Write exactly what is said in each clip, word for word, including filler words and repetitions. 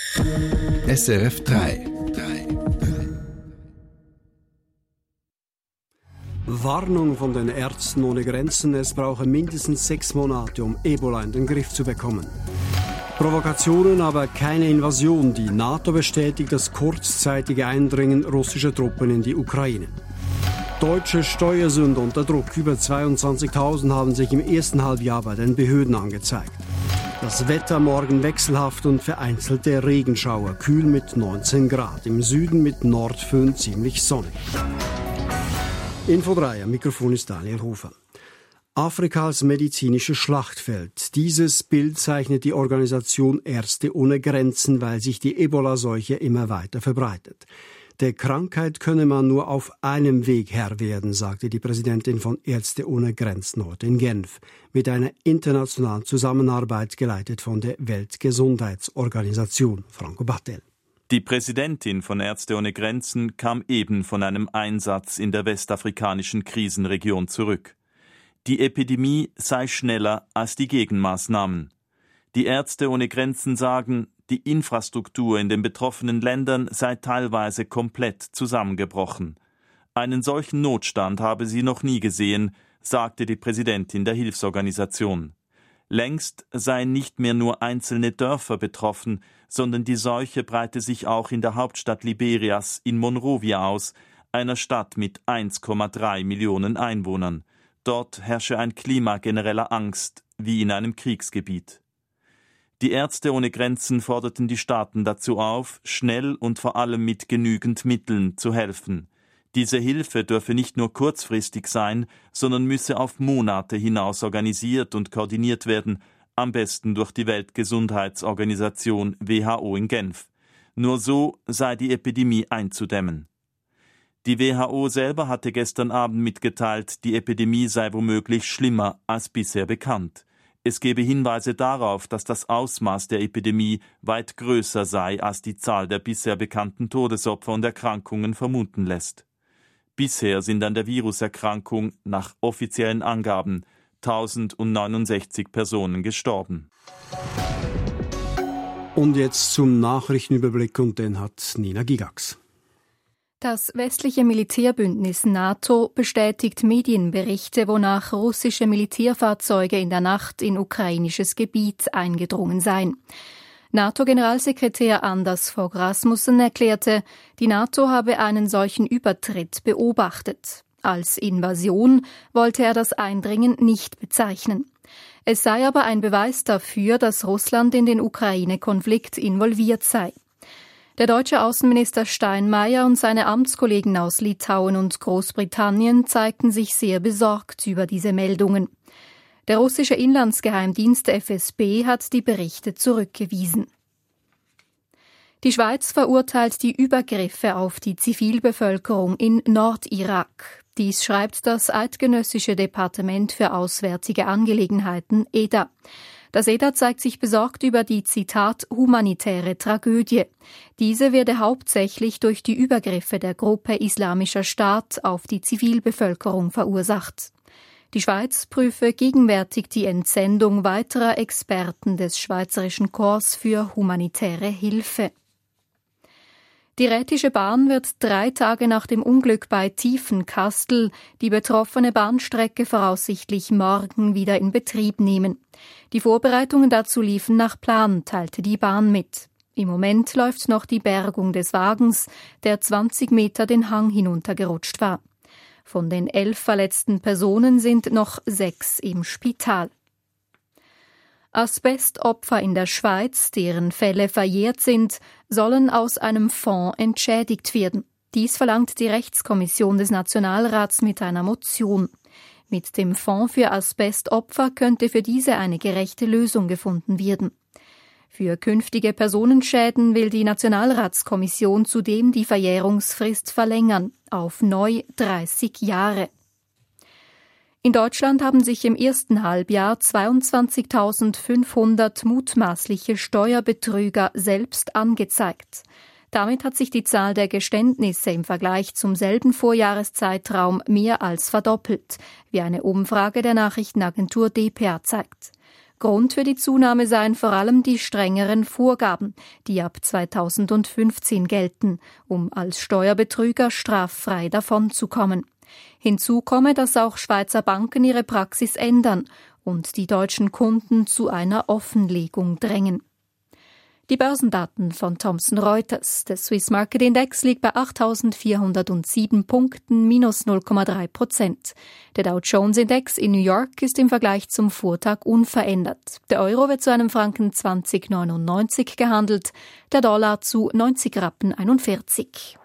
S R F drei. Warnung von den Ärzten ohne Grenzen, es brauche mindestens sechs Monate, um Ebola in den Griff zu bekommen. Provokationen, aber keine Invasion. Die NATO bestätigt das kurzzeitige Eindringen russischer Truppen in die Ukraine. Deutsche Steuersünder unter Druck. Über zweiundzwanzigtausend haben sich im ersten Halbjahr bei den Behörden angezeigt. Das Wetter morgen wechselhaft und vereinzelte Regenschauer. Kühl mit neunzehn Grad. Im Süden mit Nordföhn ziemlich sonnig. Info drei, am Mikrofon ist Daniel Hofer. Afrika als medizinisches Schlachtfeld. Dieses Bild zeichnet die Organisation Ärzte ohne Grenzen, weil sich die Ebola-Seuche immer weiter verbreitet. Der Krankheit könne man nur auf einem Weg Herr werden, sagte die Präsidentin von Ärzte ohne Grenzen heute in Genf, mit einer internationalen Zusammenarbeit geleitet von der Weltgesundheitsorganisation. Franco Battel. Die Präsidentin von Ärzte ohne Grenzen kam eben von einem Einsatz in der westafrikanischen Krisenregion zurück. Die Epidemie sei schneller als die Gegenmaßnahmen. Die Ärzte ohne Grenzen sagen, die Infrastruktur in den betroffenen Ländern sei teilweise komplett zusammengebrochen. Einen solchen Notstand habe sie noch nie gesehen, sagte die Präsidentin der Hilfsorganisation. Längst seien nicht mehr nur einzelne Dörfer betroffen, sondern die Seuche breite sich auch in der Hauptstadt Liberias in Monrovia aus, einer Stadt mit eins Komma drei Millionen Einwohnern. Dort herrsche ein Klima genereller Angst, wie in einem Kriegsgebiet. Die Ärzte ohne Grenzen forderten die Staaten dazu auf, schnell und vor allem mit genügend Mitteln zu helfen. Diese Hilfe dürfe nicht nur kurzfristig sein, sondern müsse auf Monate hinaus organisiert und koordiniert werden, am besten durch die Weltgesundheitsorganisation W H O in Genf. Nur so sei die Epidemie einzudämmen. Die W H O selber hatte gestern Abend mitgeteilt, die Epidemie sei womöglich schlimmer als bisher bekannt. Es gebe Hinweise darauf, dass das Ausmaß der Epidemie weit größer sei, als die Zahl der bisher bekannten Todesopfer und Erkrankungen vermuten lässt. Bisher sind an der Viruserkrankung nach offiziellen Angaben tausendneunundsechzig Personen gestorben. Und jetzt zum Nachrichtenüberblick, und den hat Nina Gigax. Das westliche Militärbündnis NATO bestätigt Medienberichte, wonach russische Militärfahrzeuge in der Nacht in ukrainisches Gebiet eingedrungen seien. NATO-Generalsekretär Anders Fogh Rasmussen erklärte, die NATO habe einen solchen Übertritt beobachtet. Als Invasion wollte er das Eindringen nicht bezeichnen. Es sei aber ein Beweis dafür, dass Russland in den Ukraine-Konflikt involviert sei. Der deutsche Außenminister Steinmeier und seine Amtskollegen aus Litauen und Großbritannien zeigten sich sehr besorgt über diese Meldungen. Der russische Inlandsgeheimdienst F S B hat die Berichte zurückgewiesen. Die Schweiz verurteilt die Übergriffe auf die Zivilbevölkerung in Nordirak. Dies schreibt das Eidgenössische Departement für Auswärtige Angelegenheiten E D A. Das E D A zeigt sich besorgt über die, Zitat, humanitäre Tragödie. Diese werde hauptsächlich durch die Übergriffe der Gruppe Islamischer Staat auf die Zivilbevölkerung verursacht. Die Schweiz prüfe gegenwärtig die Entsendung weiterer Experten des Schweizerischen Korps für humanitäre Hilfe. Die Rätische Bahn wird drei Tage nach dem Unglück bei Tiefenkastel die betroffene Bahnstrecke voraussichtlich morgen wieder in Betrieb nehmen. Die Vorbereitungen dazu liefen nach Plan, teilte die Bahn mit. Im Moment läuft noch die Bergung des Wagens, der zwanzig Meter den Hang hinuntergerutscht war. Von den elf verletzten Personen sind noch sechs im Spital. Asbestopfer in der Schweiz, deren Fälle verjährt sind, sollen aus einem Fonds entschädigt werden. Dies verlangt die Rechtskommission des Nationalrats mit einer Motion. Mit dem Fonds für Asbestopfer könnte für diese eine gerechte Lösung gefunden werden. Für künftige Personenschäden will die Nationalratskommission zudem die Verjährungsfrist verlängern auf neu dreißig Jahre. In Deutschland haben sich im ersten Halbjahr zweiundzwanzigtausendfünfhundert mutmaßliche Steuerbetrüger selbst angezeigt. Damit hat sich die Zahl der Geständnisse im Vergleich zum selben Vorjahreszeitraum mehr als verdoppelt, wie eine Umfrage der Nachrichtenagentur D P A zeigt. Grund für die Zunahme seien vor allem die strengeren Vorgaben, die ab zweitausendfünfzehn gelten, um als Steuerbetrüger straffrei davonzukommen. Hinzu komme, dass auch Schweizer Banken ihre Praxis ändern und die deutschen Kunden zu einer Offenlegung drängen. Die Börsendaten von Thomson Reuters. Der Swiss Market Index liegt bei achttausendvierhundertsieben Punkten, minus null Komma drei Prozent. Der Dow Jones Index in New York ist im Vergleich zum Vortag unverändert. Der Euro wird zu einem Franken zwanzig Komma neunundneunzig gehandelt, der Dollar zu neunzig Rappen einundvierzig.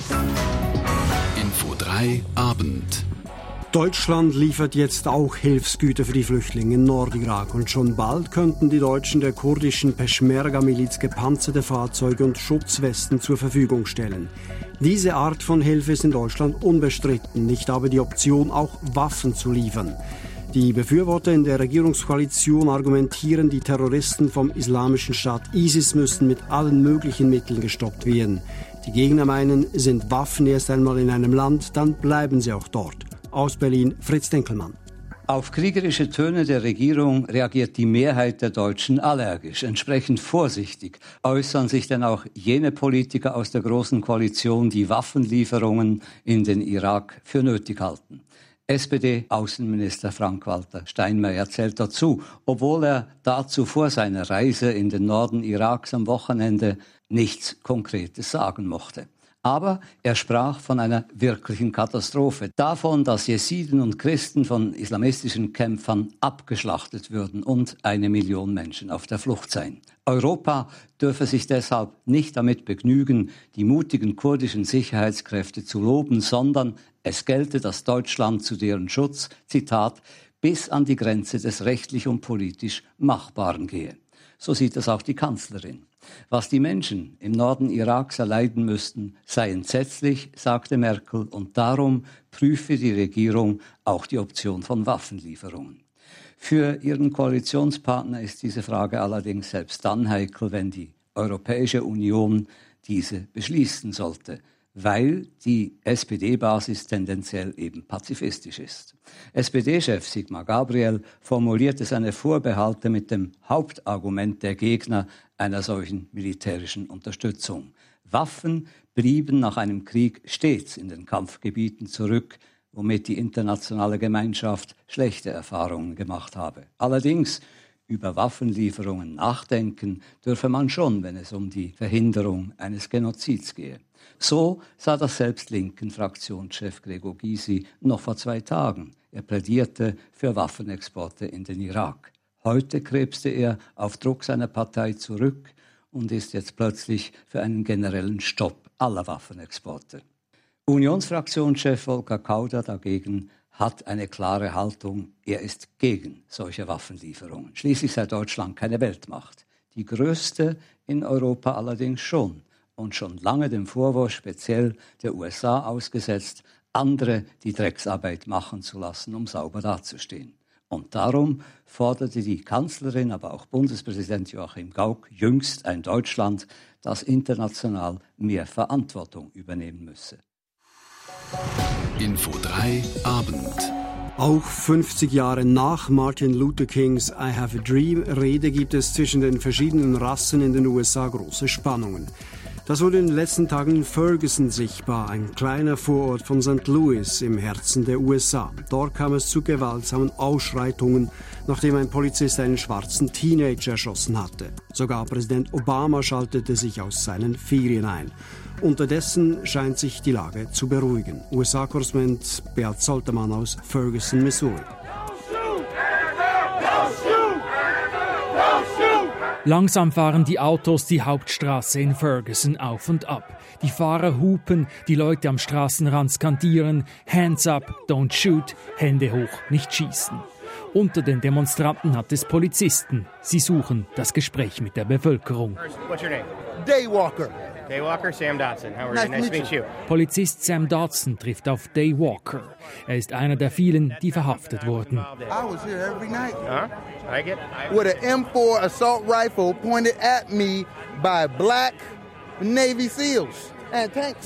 Info drei Abend. Deutschland liefert jetzt auch Hilfsgüter für die Flüchtlinge in Nordirak und schon bald könnten die Deutschen der kurdischen Peschmerga-Miliz gepanzerte Fahrzeuge und Schutzwesten zur Verfügung stellen. Diese Art von Hilfe ist in Deutschland unbestritten, nicht aber die Option, auch Waffen zu liefern. Die Befürworter in der Regierungskoalition argumentieren, die Terroristen vom Islamischen Staat ISIS müssten mit allen möglichen Mitteln gestoppt werden. Die Gegner meinen, sind Waffen erst einmal in einem Land, dann bleiben sie auch dort. Aus Berlin, Fritz Denkelmann. Auf kriegerische Töne der Regierung reagiert die Mehrheit der Deutschen allergisch. Entsprechend vorsichtig äußern sich denn auch jene Politiker aus der Großen Koalition, die Waffenlieferungen in den Irak für nötig halten. S P D-Außenminister Frank-Walter Steinmeier zählt dazu, obwohl er dazu vor seiner Reise in den Norden Iraks am Wochenende nichts Konkretes sagen mochte. Aber er sprach von einer wirklichen Katastrophe, davon, dass Jesiden und Christen von islamistischen Kämpfern abgeschlachtet würden und eine Million Menschen auf der Flucht seien. Europa dürfe sich deshalb nicht damit begnügen, die mutigen kurdischen Sicherheitskräfte zu loben, sondern es gelte, dass Deutschland zu deren Schutz, Zitat, bis an die Grenze des rechtlich und politisch Machbaren gehe. So sieht es auch die Kanzlerin. Was die Menschen im Norden Iraks erleiden müssten, sei entsetzlich, sagte Merkel, und darum prüfe die Regierung auch die Option von Waffenlieferungen. Für ihren Koalitionspartner ist diese Frage allerdings selbst dann heikel, wenn die Europäische Union diese beschließen sollte, weil die S P D-Basis tendenziell eben pazifistisch ist. S P D-Chef Sigmar Gabriel formulierte seine Vorbehalte mit dem Hauptargument der Gegner einer solchen militärischen Unterstützung. Waffen blieben nach einem Krieg stets in den Kampfgebieten zurück, womit die internationale Gemeinschaft schlechte Erfahrungen gemacht habe. Allerdings über Waffenlieferungen nachdenken dürfe man schon, wenn es um die Verhinderung eines Genozids gehe. So sah das selbst linken Fraktionschef Gregor Gysi noch vor zwei Tagen. Er plädierte für Waffenexporte in den Irak. Heute krebste er auf Druck seiner Partei zurück und ist jetzt plötzlich für einen generellen Stopp aller Waffenexporte. Unionsfraktionschef Volker Kauder dagegen hat eine klare Haltung. Er ist gegen solche Waffenlieferungen. Schließlich sei Deutschland keine Weltmacht. Die größte in Europa allerdings schon. Und schon lange dem Vorwurf speziell der U S A ausgesetzt, andere die Drecksarbeit machen zu lassen, um sauber dazustehen. Und darum forderte die Kanzlerin, aber auch Bundespräsident Joachim Gauck jüngst ein Deutschland, das international mehr Verantwortung übernehmen müsse. Info drei Abend. Auch fünfzig Jahre nach Martin Luther Kings I Have a Dream Rede gibt es zwischen den verschiedenen Rassen in den U S A große Spannungen. Das wurde in den letzten Tagen in Ferguson sichtbar, ein kleiner Vorort von Sankt Louis im Herzen der U S A. Dort kam es zu gewaltsamen Ausschreitungen, nachdem ein Polizist einen schwarzen Teenager erschossen hatte. Sogar Präsident Obama schaltete sich aus seinen Ferien ein. Unterdessen scheint sich die Lage zu beruhigen. U S A-Korrespondent Beat Soltermann aus Ferguson, Missouri. Langsam fahren die Autos die Hauptstraße in Ferguson auf und ab. Die Fahrer hupen, die Leute am Straßenrand skandieren, Hands up, don't shoot, Hände hoch, nicht schießen. Unter den Demonstranten hat es Polizisten. Sie suchen das Gespräch mit der Bevölkerung. What's your name? Daywalker. Daywalker, Sam Dodson. How are you? Nice to meet you. Polizist Sam Dodson trifft auf Daywalker. Er ist einer der vielen, die verhaftet wurden. I was here every night. Huh? I like it. With an M four assault rifle pointed at me by black Navy SEALs and tanks.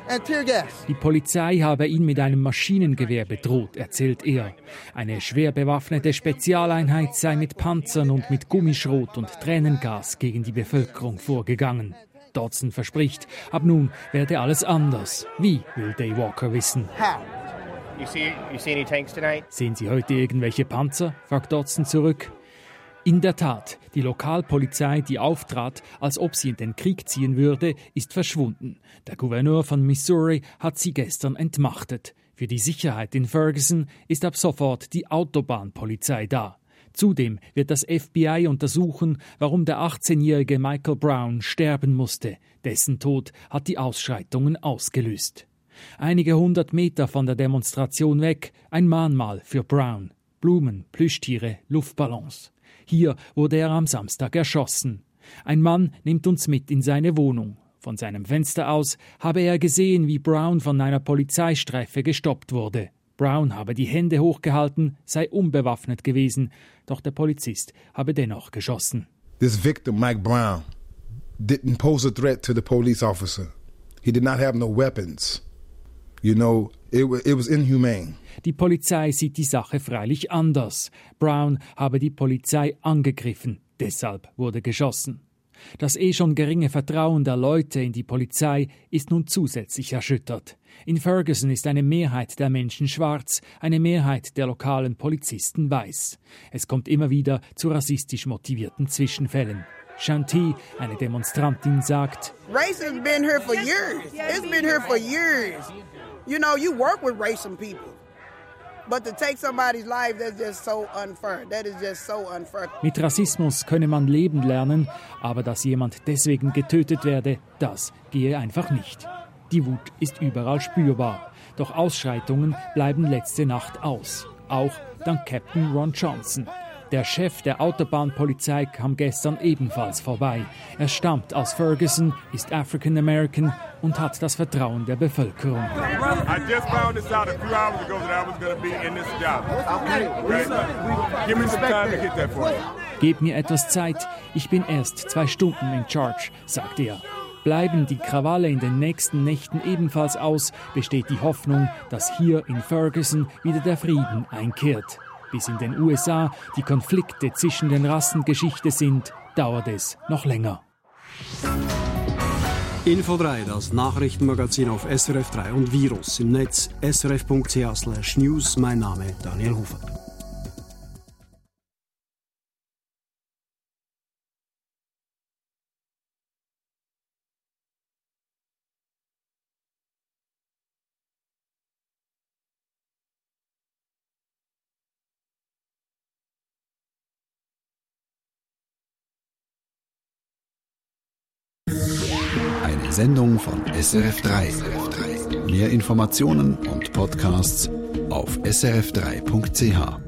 and tear gas. Die Polizei habe ihn mit einem Maschinengewehr bedroht, erzählt er. Eine schwer bewaffnete Spezialeinheit sei mit Panzern und mit Gummischrot und Tränengas gegen die Bevölkerung vorgegangen. Dodson verspricht, ab nun werde alles anders. Wie, will Day Walker wissen. How? You see, you see any tanks tonight? Sehen Sie heute irgendwelche Panzer? Fragt Dodson zurück. In der Tat, die Lokalpolizei, die auftrat, als ob sie in den Krieg ziehen würde, ist verschwunden. Der Gouverneur von Missouri hat sie gestern entmachtet. Für die Sicherheit in Ferguson ist ab sofort die Autobahnpolizei da. Zudem wird das F B I untersuchen, warum der achtzehnjährige Michael Brown sterben musste. Dessen Tod hat die Ausschreitungen ausgelöst. Einige hundert Meter von der Demonstration weg ein Mahnmal für Brown. Blumen, Plüschtiere, Luftballons. Hier wurde er am Samstag erschossen. Ein Mann nimmt uns mit in seine Wohnung. Von seinem Fenster aus habe er gesehen, wie Brown von einer Polizeistreife gestoppt wurde. Brown habe die Hände hochgehalten, sei unbewaffnet gewesen, doch der Polizist habe dennoch geschossen. This victim, Mike Brown, didn't pose a threat to the police officer. He did not have no weapons. You know, it, it was inhumane. Die Polizei sieht die Sache freilich anders. Brown habe die Polizei angegriffen, deshalb wurde geschossen. Das eh schon geringe Vertrauen der Leute in die Polizei ist nun zusätzlich erschüttert. In Ferguson ist eine Mehrheit der Menschen schwarz, eine Mehrheit der lokalen Polizisten weiß. Es kommt immer wieder zu rassistisch motivierten Zwischenfällen. Shanti, eine Demonstrantin, sagt: Racism's been here for years. It's been here for years. You know, you work with racial people. But to take somebody's life, that's just so unfair. That is just so unfair. Mit Rassismus könne man leben lernen, aber dass jemand deswegen getötet werde, das gehe einfach nicht. Die Wut ist überall spürbar. Doch Ausschreitungen bleiben letzte Nacht aus. Auch dank Captain Ron Johnson. Der Chef der Autobahnpolizei kam gestern ebenfalls vorbei. Er stammt aus Ferguson, ist African American und hat das Vertrauen der Bevölkerung. I just found this out a few hours ago that I was going to be in this job. Okay? Give me some time to get that for you. Gebt mir etwas Zeit, ich bin erst zwei Stunden in Charge, sagt er. Bleiben die Krawalle in den nächsten Nächten ebenfalls aus, besteht die Hoffnung, dass hier in Ferguson wieder der Frieden einkehrt. Bis in den U S A die Konflikte zwischen den Rassen Geschichte sind, dauert es noch länger. Info drei, das Nachrichtenmagazin auf S R F drei und Virus im Netz s r f punkt c h slash news. Mein Name Daniel Hofer. Eine Sendung von S R F drei. Mehr Informationen und Podcasts auf s r f drei punkt c h.